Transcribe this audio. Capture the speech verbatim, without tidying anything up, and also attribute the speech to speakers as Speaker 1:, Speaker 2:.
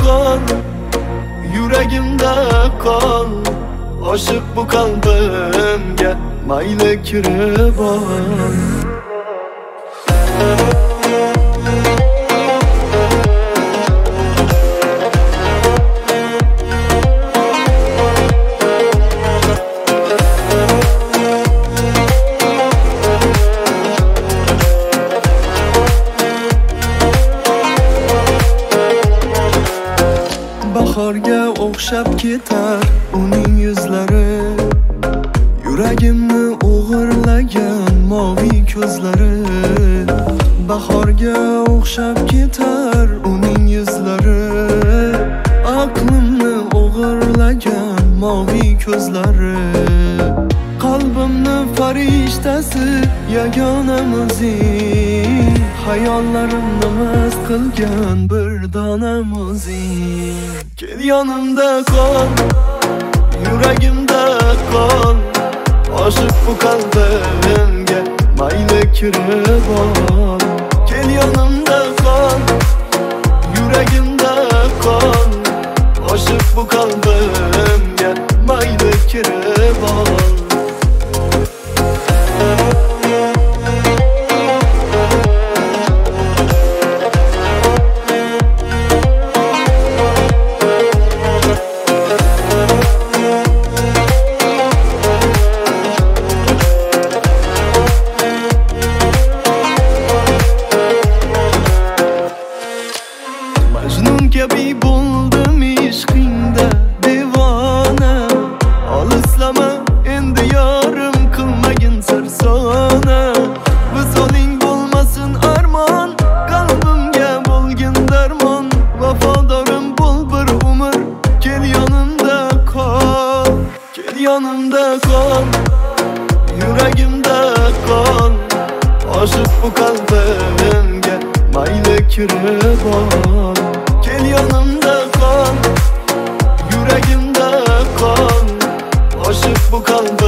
Speaker 1: kal, yuragimda kal. Aşık bu kalbimge mayli kirib ol. Bahorga o'xshab ketar uning yuzlari, yuragimni o'g'irlagan moviy ko'zlari. Bahorga o'xshab ketar uning yuzlari, aqlimni o'g'irlagan moviy ko'zlari. Qalbimni farishtasi yagona muzin, hayollarimni mast qilgan bir dona muzin. Kel yonimda qol, yuragimda qol. Aşık bu kalbimge mayli kirib ol. Kel yonimda qol, yuragimda qol. Aşık bu kalbimge mayli kirib ol. Majnun kabi bo'ldum ishqingda devona. Olislama endi yorim, qilmagin sarsona. Visoling bo'lmasin armon, qalbimga bo'lgin darmon. Vafodorim bo'l bir umr, kel yonimda qol. Kel yonimda qol, yuragimda qol. Aşık bu kalbimge mayli kirib ol. Kel yonimda qol, yuragimda qol. Aşık bu kalbimge